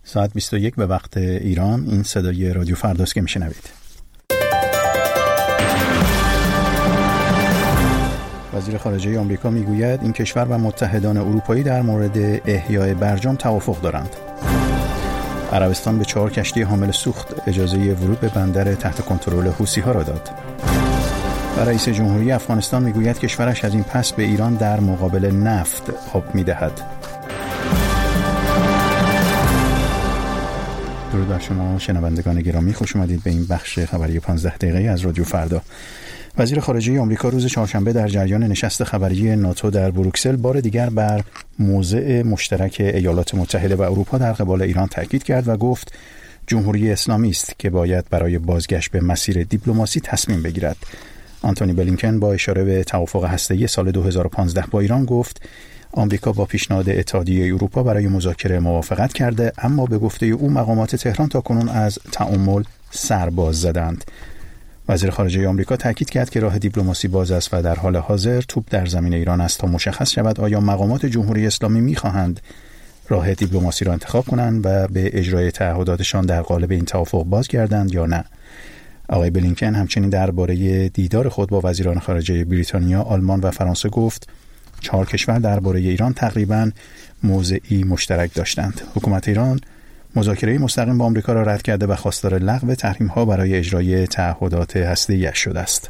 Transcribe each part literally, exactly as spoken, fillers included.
ساعت بیست و یک به وقت ایران. این صدای رادیو فرداست که میشنوید. وزیر خارجه آمریکا میگوید این کشور و متحدان اروپایی در مورد احیای برجام توافق دارند. عربستان به چهار کشتی حامل سوخت اجازه ورود به بندر تحت کنترل حوثی‌ها را داد. و رئیس جمهوری افغانستان میگوید کشورش از این پس به ایران در مقابل نفت آب میدهد. درود بر شما شنوندگان گرامی، خوش اومدید به این بخش خبری پانزده دقیقه‌ای از رادیو فردا. وزیر خارجه آمریکا روز چهارشنبه در جریان نشست خبری ناتو در بروکسل بار دیگر بر موضع مشترک ایالات متحده و اروپا در قبال ایران تاکید کرد و گفت جمهوری اسلامی است که باید برای بازگشت به مسیر دیپلماسی تصمیم بگیرد. آنتونی بلینکن با اشاره به توافق هسته‌ای سال دو هزار و پانزده با ایران گفت آمریکا با پیشنهاد اتحادیه اروپا برای مذاکره موافقت کرده، اما به گفته او مقامات تهران تاکنون از تعامل سرباز زدند. وزیر خارجه آمریکا تاکید کرد که راه دیپلماسی باز است و در حال حاضر توپ در زمین ایران است تا مشخص شود آیا مقامات جمهوری اسلامی می‌خواهند راه دیپلماسی را انتخاب کنند و به اجرای تعهداتشان در قالب این توافق بازگردند یا نه. آقای بلینکن همچنین درباره دیدار خود با وزیران خارجه بریتانیا، آلمان و فرانسه گفت چهار کشور درباره ایران تقریباً موضعی مشترک داشتند. حکومت ایران مذاکره مستقیم با آمریکا را رد کرده و خواستار لغو تحریم‌ها برای اجرای تعهدات هسته‌ای‌اش شده است.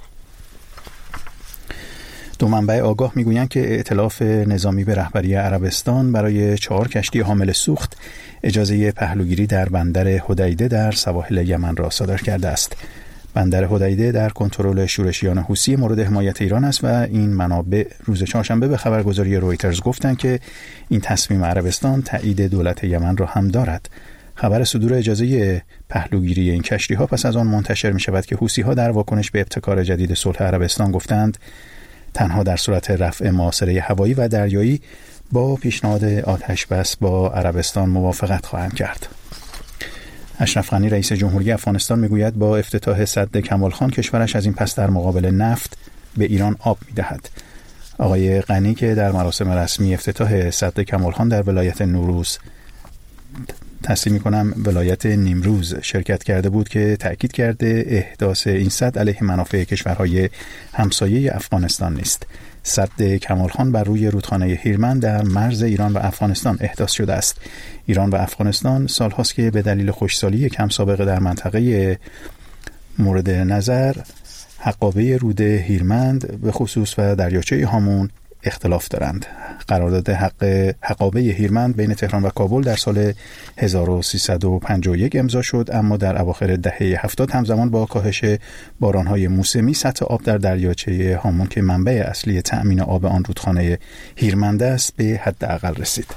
دو منبع آگاه میگویند که ائتلاف نظامی به رهبری عربستان برای چهار کشتی حامل سوخت اجازه پهلوگیری در بندر حدیده در سواحل یمن را صادر کرده است. بندر حدیده در کنترل شورشیان حوثی مورد حمایت ایران است و این منابع روز چهارشنبه به خبرگزاری رویترز گفتند که این تصمیم عربستان تایید دولت یمن را هم دارد. خبر صدور اجازه پهلوگیری این کشتی‌ها پس از آن منتشر می شود که حوثی‌ها در واکنش به ابتکار جدید صلح عربستان گفتند تنها در صورت رفع محاصره هوایی و دریایی با پیشنهاد آتش بس با عربستان موافقت خواهند کرد. اشرف غنی رئیس جمهوری افغانستان میگوید با افتتاح سد کمال خان کشورش از این پس در مقابل نفت به ایران آب میدهد. آقای غنی که در مراسم رسمی افتتاح سد کمال خان در ولایت نوروز تصمیم می‌کنم ولایت نیمروز شرکت کرده بود که تأکید کرده احداث این سد علیه منافع کشورهای همسایه افغانستان نیست. سد کمال خان بر روی رودخانه هیرمند در مرز ایران و افغانستان احداث شده است. ایران و افغانستان سال‌هاست که به دلیل خشکسالی کم سابقه در منطقه مورد نظر حقابه رود هیرمند به خصوص و دریاچه هامون اختلاف دارند. قرارداد حق حقابه هیرمند بین تهران و کابل در سال هزار و سیصد و پنجاه و یک امضا شد، اما در اواخر دهه هفتاد همزمان با کاهش بارانهای موسمی سطح آب در دریاچه هامون که منبع اصلی تأمین آب آن رودخانه هیرمند است به حداقل رسید.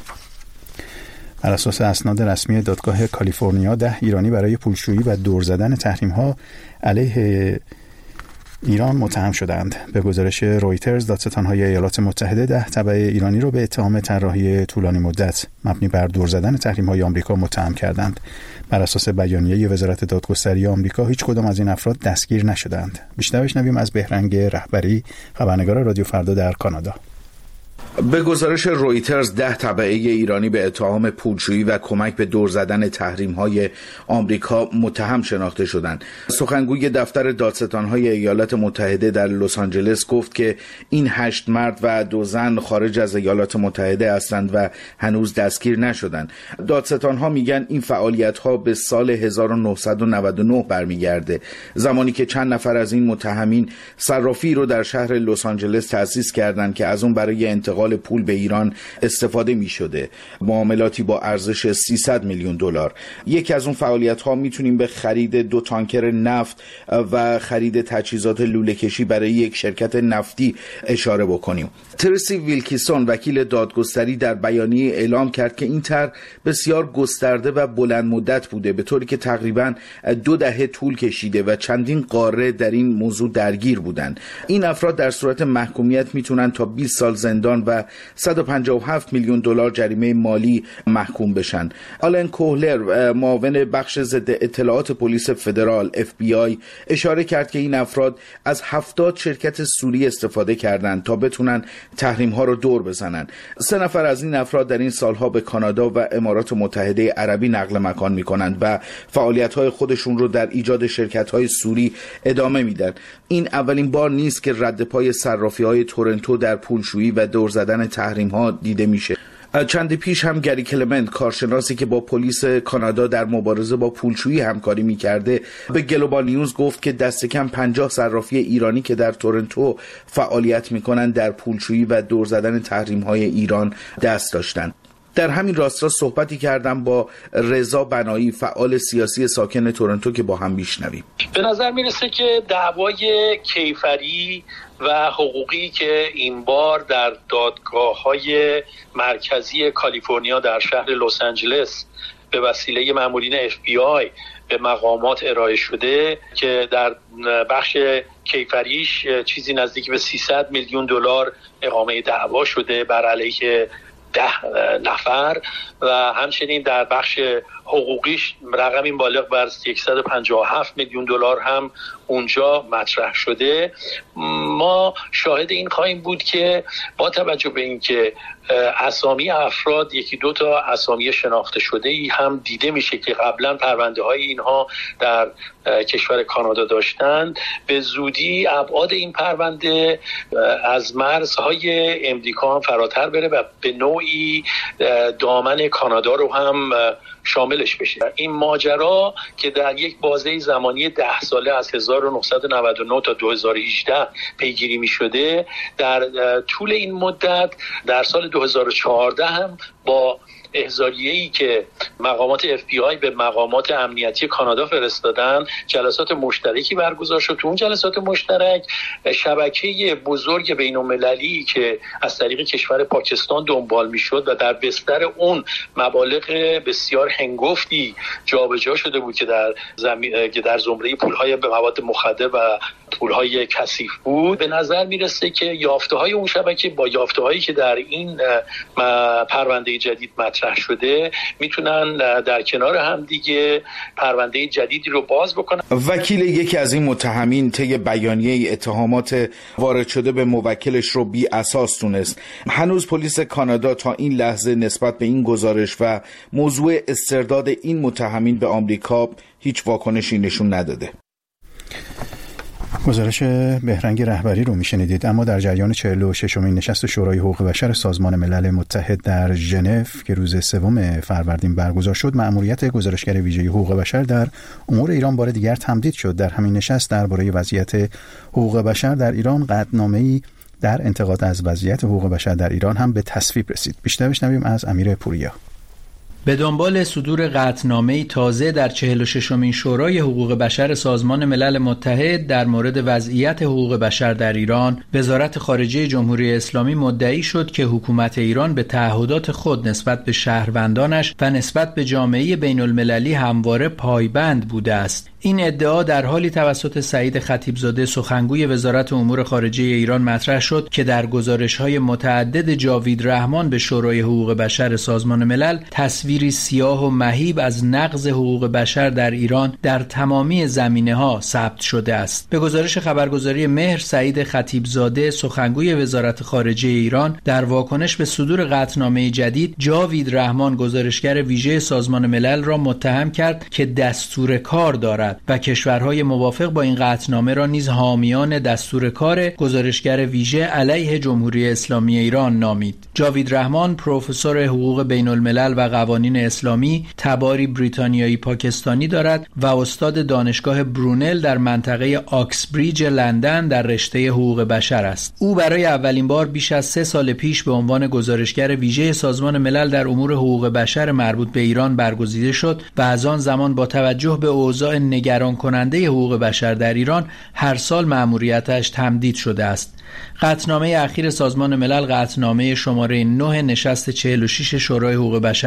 بر اساس اسناد رسمی دادگاه کالیفرنیا ده ایرانی برای پولشویی و دور زدن تحریم‌ها علیه ایران متهم شدند. به گزارش رویترز دادستان‌های ایالات متحده ده تبع ایرانی را به اتهام طراحی طولانی مدت مبنی بر دور زدن تحریم‌های آمریکا متهم کردند. بر اساس بیانیه وزارت دادگستری آمریکا هیچ کدام از این افراد دستگیر نشدند. بیشتر بشنویم از بهرنگ رهبری، خبرنگار رادیو فردا در کانادا. به گزارش رویترز ده تبعه ایرانی به اتهام پولشویی و کمک به دور زدن تحریم‌های آمریکا متهم شناخته شدند. سخنگوی دفتر دادستان‌های ایالات متحده در لس آنجلس گفت که این هشت مرد و دو زن خارج از ایالات متحده هستند و هنوز دستگیر نشدند. دادستان‌ها میگن این فعالیت‌ها به سال هزار و نهصد و نود و نه برمیگرده، زمانی که چند نفر از این متهمین صرافی رو در شهر لس آنجلس تأسیس کردند که از اون برای انتقال پول به ایران استفاده می شده. معاملاتی با ارزش سیصد میلیون دلار. یکی از اون فعالیت ها میتونیم به خرید دو تانکر نفت و خرید تجهیزات لوله کشی برای یک شرکت نفتی اشاره بکنیم. تریسی ویلکیسون وکیل دادگستری در بیانیه اعلام کرد که این طرح بسیار گسترده و بلند مدت بوده، به طوری که تقریباً دو دهه طول کشیده و چندین قاره در این موضوع درگیر بودند. این افراد در صورت محکومیت میتونن تا بیست سال زندان و و صد و پنجاه و هفت میلیون دلار جریمه مالی محکوم بشن. آلن کوهلر، معاون بخش ضد اطلاعات پلیس فدرال اف بی آی، اشاره کرد که این افراد از هفتاد شرکت سوری استفاده کردند تا بتونن تحریم ها رو دور بزنن. سه نفر از این افراد در این سالها به کانادا و امارات متحده عربی نقل مکان میکنند و فعالیت های خودشون رو در ایجاد شرکت های سوری ادامه میدن. این اولین بار نیست که رد پای صرافی های تورنتو در پولشویی و دور زدن تحریم ها دیده میشه. چند پیش هم گری کلمنت، کارشناسی که با پلیس کانادا در مبارزه با پولشویی همکاری میکرده، به گلوبال نیوز گفت که دست کم پنجاه صرافی ایرانی که در تورنتو فعالیت میکنن در پولشویی و دور زدن تحریم های ایران دست داشتن. در همین راستا صحبتی کردم با رضا بنایی، فعال سیاسی ساکن تورنتو، که با هم میشنویم. به نظر میرسه که دعوای کیفری و حقوقی که این بار در دادگاه‌های مرکزی کالیفرنیا در شهر لس آنجلس به وسیله مامورین اف بی آی به مقامات ارائه شده که در بخش کیفریش چیزی نزدیک به سیصد میلیون دلار اقامه دعوا شده بر علیه ده نفر و همچنین در بخش حقوقیش رقمی بالغ بر صد و پنجاه و هفت میلیون دلار هم اونجا مطرح شده. ما شاهد این خواهیم بود که با توجه به اینکه اسامی افراد یکی دو تا اسامی شناخته شده ای هم دیده میشه که قبلا پرونده های اینها در کشور کانادا داشتند، به زودی ابعاد این پرونده از مرزهای امریکا هم فراتر بره و به نوعی دامن کانادا رو هم شاملش بشه. این ماجرا که در یک بازه زمانی ده ساله از هزار و نهصد و نود و نه تا دو هزار و هجده پیگیری می شده، در طول این مدت در سال دو هزار و چهارده هم با احضاریه‌ای که مقامات اف بی آی به مقامات امنیتی کانادا فرستادن جلسات مشترکی برگزار شد. تو اون جلسات مشترک شبکه بزرگ بین‌المللی که از طریق کشور پاکستان دنبال میشد و در بستر اون مبالغ بسیار هنگفتی جابجا شده بود که در زمین که در زمره پول‌های به مواد مخدر و پول‌های کثیف بود، به نظر میرسه که یافته‌های اون شبکه با یافته‌هایی که در این پرونده جدید مطرح شده میتونن در کنار هم دیگه پرونده جدیدی رو باز بکنن. وکیل یکی از این متهمین طی بیانیه اتهامات وارد شده به موکلش رو بی اساس دونست. هنوز پلیس کانادا تا این لحظه نسبت به این گزارش و موضوع استرداد این متهمین به آمریکا هیچ واکنشی نشون نداده. گزارش بهرنگ رهبری رو میشنیدید. اما در جریان چهل و ششمین نشست شورای حقوق بشر سازمان ملل متحد در ژنو که روز سوم فروردین برگزار شد، مأموریت گزارشگر ویژه حقوق بشر در امور ایران بار دیگر تمدید شد. در همین نشست درباره وضعیت حقوق بشر در ایران قطعنامه‌ای در انتقاد از وضعیت حقوق بشر در ایران هم به تصویب رسید. بیشتر بشنویم از امیر پوریا. به دنبال صدور قطعنامه‌ای تازه در چهل و ششمین شورای حقوق بشر سازمان ملل متحد در مورد وضعیت حقوق بشر در ایران، وزارت خارجه جمهوری اسلامی مدعی شد که حکومت ایران به تعهدات خود نسبت به شهروندانش و نسبت به جامعه بین‌المللی همواره پایبند بوده است. این ادعا در حالی توسط سعید خطیبزاده سخنگوی وزارت امور خارجه ایران مطرح شد که در گزارش‌های متعدد جاوید رحمان به شورای حقوق بشر سازمان ملل تصویری سیاه و مهیب از نقض حقوق بشر در ایران در تمامی زمینه‌ها ثبت شده است. به گزارش خبرگزاری مهر، سعید خطیبزاده سخنگوی وزارت خارجه ایران در واکنش به صدور قطعنامه جدید، جاوید رحمان گزارشگر ویژه سازمان ملل را متهم کرد که دستور کار دارد و کشورهای موافق با این قطعنامه را نیز حامیان دستور کار گزارشگر ویژه علیه جمهوری اسلامی ایران نامید. جاوید رحمان پروفسور حقوق بین الملل و قوانین اسلامی، تباری بریتانیایی پاکستانی دارد و استاد دانشگاه برونل در منطقه آکسبریج لندن در رشته حقوق بشر است. او برای اولین بار بیش از سه سال پیش به عنوان گزارشگر ویژه سازمان ملل در امور حقوق بشر مربوط به ایران برگزیده شد و از آن زمان با توجه به اوضاع نگران کننده حقوق بشر در ایران هر سال مأموریتش تمدید شده است. قطعنامه اخیر سازمان ملل قطعنامه شماره نه نشست چهل و شش شورای حقوق بشر این سازمان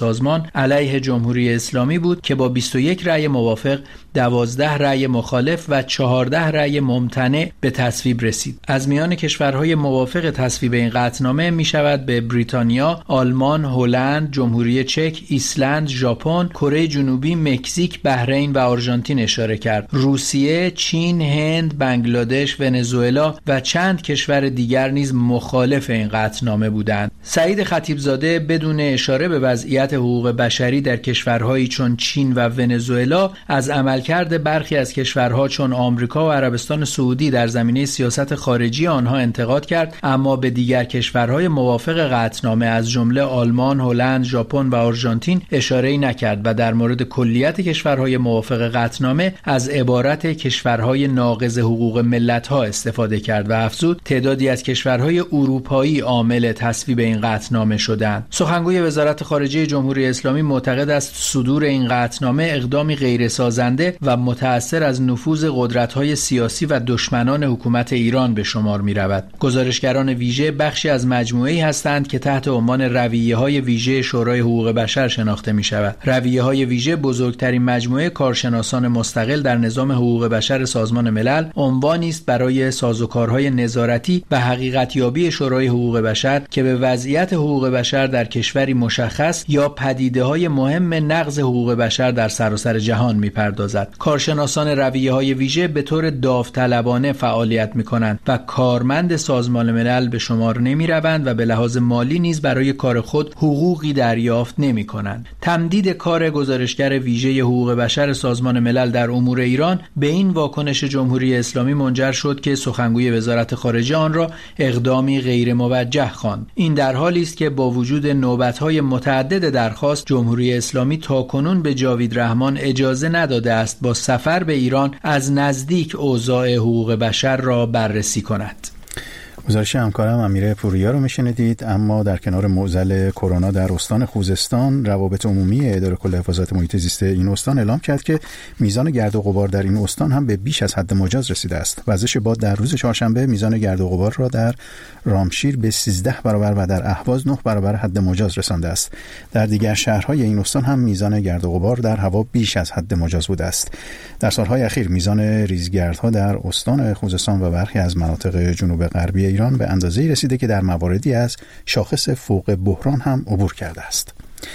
سازمان علیه جمهوری اسلامی بود که با بیست و یک رأی موافق، دوازده رأی مخالف و چهارده رأی ممتنع به تصویب رسید. از میان کشورهای موافق تصویب این قطعنامه می شود به بریتانیا، آلمان، هلند، جمهوری چک، ایسلند، ژاپن، کره جنوبی، مکزیک، بحرین و آرژانتین اشاره کرد. روسیه، چین، هند، بنگلادش، ونزوئلا و چند کشور دیگر نیز مخالف این قطعنامه بودند. سعید خطیبزاده بدون اشاره به وضعیت حقوق بشری در کشورهایی چون چین و ونزوئلا از عملکرد برخی از کشورها چون آمریکا و عربستان سعودی در زمینه سیاست خارجی آنها انتقاد کرد، اما به دیگر کشورهای موافق قطعنامه از جمله آلمان، هلند، ژاپن و آرژانتین اشاره‌ای نکرد و در مورد کلیت کشورهای موافق قطعنامه از عبارت کشورهای ناقض حقوق ملت‌ها استفاده کرد و افزود تعدادی از کشورهای اروپایی عامل تصویب این قطعنامه شدند. سخنگوی وزارت خارجه جمهوری اسلامی معتقد است صدور این قطعنامه اقدامی غیرسازنده و متأثر از نفوذ قدرت‌های سیاسی و دشمنان حکومت ایران به شمار می‌رود. گزارشگران ویژه بخشی از مجموعه‌ای هستند که تحت عنوان رویه‌های ویژه شورای حقوق بشر شناخته می‌شود. رویه‌های ویژه بزرگترین مجموعه کارشناسان مستقل در نظام حقوق بشر سازمان ملل عنوانی است برای سازوکارهای نظارتی و حقیقتیابی شورای حقوق بشر که به وضعیت حقوق بشر در کشوری مشخص یا پدیده‌های مهم نقض حقوق بشر در سراسر جهان می‌پردازد. کارشناسان رویه‌های ویژه به طور داوطلبانه فعالیت می‌کنند و کارمند سازمان ملل به شمار نمی‌روند و به لحاظ مالی نیز برای کار خود حقوقی دریافت نمی‌کنند. تمدید کار گزارشگر ویژه حقوق بشر سازمان ملل در امور ایران به این واکنش جمهوری اسلامی منجر شد که سخنگوی وزارت خارجه آن را اقدامی غیر موجه خواند. این در حالی است که با وجود نوبت‌های متعدد درخواست، جمهوری اسلامی تاکنون به جاوید رحمان اجازه نداده است با سفر به ایران از نزدیک اوضاع حقوق بشر را بررسی کند. گزارش همکارم امیر پوریا رو میشنیدید. اما در کنار معضل کرونا در استان خوزستان، روابط عمومی اداره کل حفاظت محیط زیست این استان اعلام کرد که میزان گرد و غبار در این استان هم به بیش از حد مجاز رسیده است. وزش باد در روز چهارشنبه میزان گرد و غبار را در رامشیر به سیزده برابر و در اهواز نه برابر حد مجاز رسانده است. در دیگر شهرهای این استان هم میزان گرد و غبار در هوا بیش از حد مجاز بوده است. در سالهای اخیر میزان ریزگردها در استان خوزستان و برخی از مناطق جنوب غربی ایران به اندازه‌ای رسیده که در مواردی از شاخص فوق بحران هم عبور کرده است.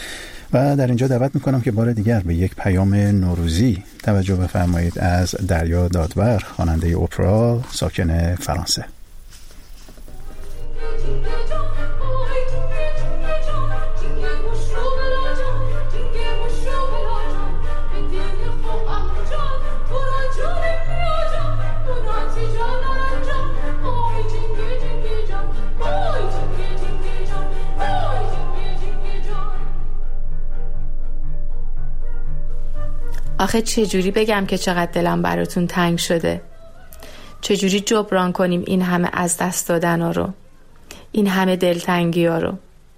و در اینجا دعوت میکنم که بار دیگر به یک پیام نوروزی توجه بفرمایید از دریا دادور، خواننده اپرا ساکن فرانسه. آخه چجوری بگم که چقدر دلم براتون تنگ شده؟ چجوری جبران کنیم این همه از دست دادن ها رو، این همه دلتنگی ها رو؟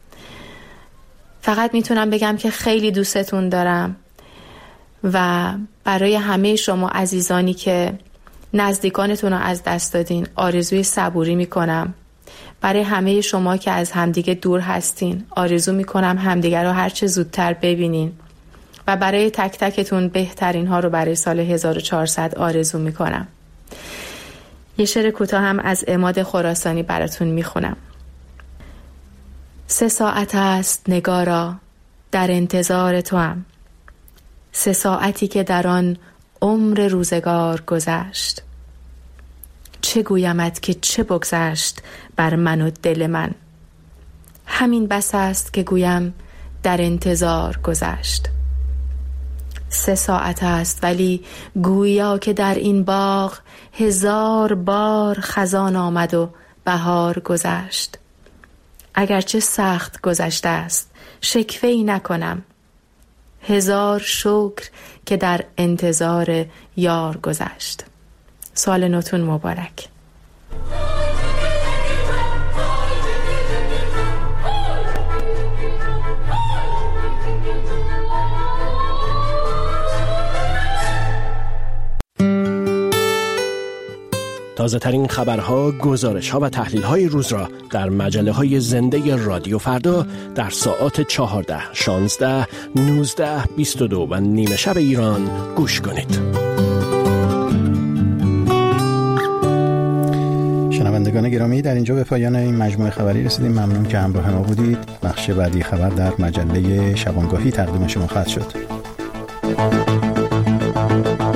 فقط میتونم بگم که خیلی دوستتون دارم و برای همه شما عزیزانی که نزدیکانتون رو از دست دادین آرزوی صبوری میکنم. برای همه شما که از همدیگه دور هستین آرزو میکنم همدیگه رو هرچه زودتر ببینین و برای تک تکتون بهترین ها رو برای سال هزار و چهارصد آرزو میکنم. یه شعر کوتاه هم از عماد خراسانی براتون میخونم. سه ساعت است نگارا در انتظار تو هم، سه ساعتی که در آن عمر روزگار گذشت. چه گویمت که چه بگذشت بر من و دل من، همین بس است که گویم در انتظار گذشت. سه ساعت است ولی گویا که در این باغ هزار بار خزان آمد و بهار گذشت. اگرچه سخت گذشته است شکوه‌ای نکنم، هزار شکر که در انتظار یار گذشت. سال نوتون مبارک. تا تازه ترین خبرها، گزارش ها و تحلیل های روز را در مجله های زنده رادیو فردا در ساعات چهارده، شانزده، نوزده، بیست و دو و نیمه شب ایران گوش کنید. شنوندگان گرامی، در اینجا به پایان این مجموعه خبری رسیدیم. ممنون که همراه ما بودید. بخش بعدی خبر در مجله شبانگاهی تقدیم شما خواهد شد.